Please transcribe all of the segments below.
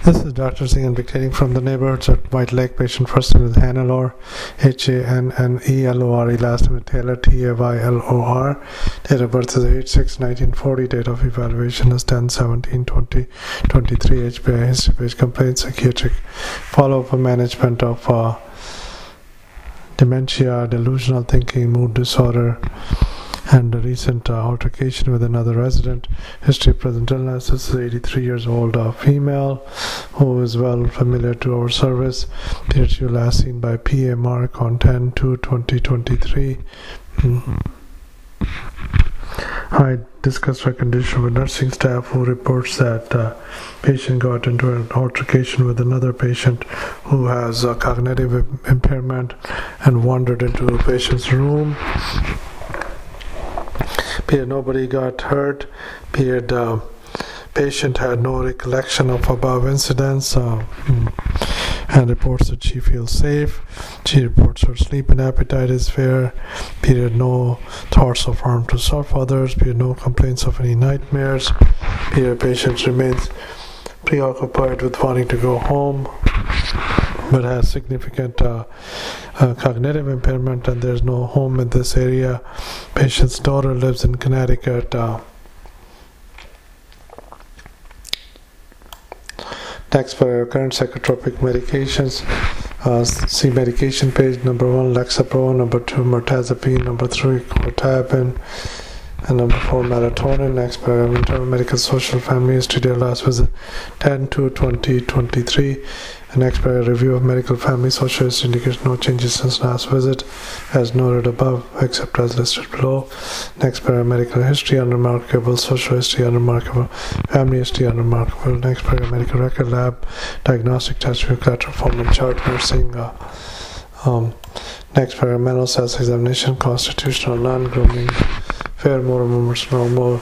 This is Dr. Singh dictating from the neighborhoods at White Lake. Patient first name is Hannelore, Hannelore, last name is Taylor, Taylor. Date of birth is 8/6/1940. Date of evaluation is 10/17/2023. HPI history page, complaint, psychiatric follow-up and management of dementia, delusional thinking, mood disorder, and a recent altercation with another resident. History of present illness. This is 83 years old female who is well familiar to our service. Period last seen by PA Mark on 10/2/2023. I discussed her condition with nursing staff, who reports that patient got into an altercation with another patient who has cognitive impairment and wandered into the patient's room. Nobody got hurt. Patient had no recollection of above incidents and reports that she feels safe. She reports her sleep and appetite is fair. No thoughts of harm to self others. No complaints of any nightmares. Patient remains preoccupied with wanting to go home, but has significant cognitive impairment, and there's no home in this area. Patient's daughter lives in Connecticut. Next, for current psychotropic medications, see medication page. Number 1, Lexapro. Number 2, mirtazapine. Number 3, clozapine. And number 4, melatonin. Next, for internal medical social family history, their last visit 10/2/2023. And next, for a review of medical family social history indicates no changes since last visit, as noted above, except as listed below. Next, for medical history unremarkable, social history unremarkable, family history unremarkable. Next, for medical record lab, diagnostic test, collateral form and chart nursing. Next, for mental health examination, constitutional, non-grooming, fair motor movements normal.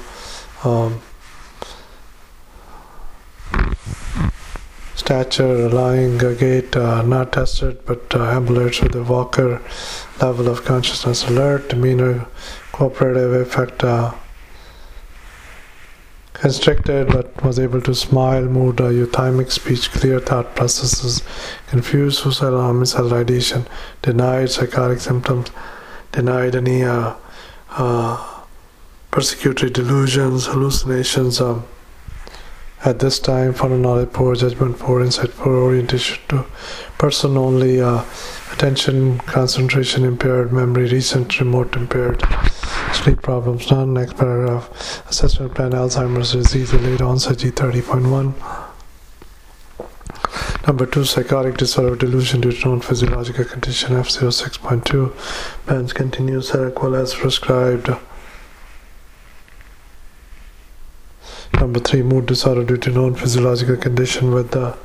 Stature, lying gait, not tested, but ambulance with a walker. Level of consciousness alert. Demeanor cooperative. Affect constricted, but was able to smile. Mood euthymic. Speech clear. Thought processes confused. Suicidal, homicidal ideation denied. Psychotic symptoms denied. Any persecutory delusions, hallucinations. At this time, fun knowledge, poor judgment, poor insight, poor orientation to person only, attention, concentration impaired, memory recent, remote impaired, sleep problems none. Next paragraph, assessment plan, Alzheimer's disease, delayed onset, G30.1. Number 2, psychotic disorder, delusion due to known physiological condition, F06.2. Plans continue, Seroquel as prescribed. Number 3, mood disorder due to known physiological condition with the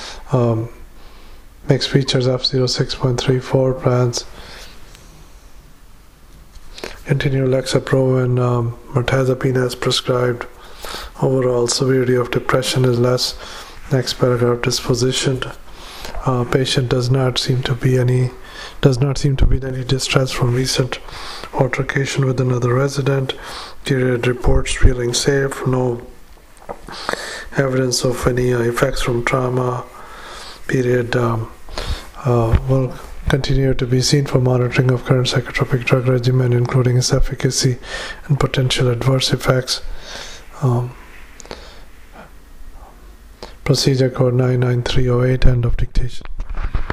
mixed features, F06.34. Plans continue, Lexapro and mirtazapine as prescribed. Overall severity of depression is less. Next paragraph, disposition. Patient does not seem to be in any distress from recent altercation with another resident. Reports feeling safe. No evidence of any effects from trauma. Will continue to be seen for monitoring of current psychotropic drug regimen, including its efficacy and potential adverse effects. Procedure code 99308. End of dictation.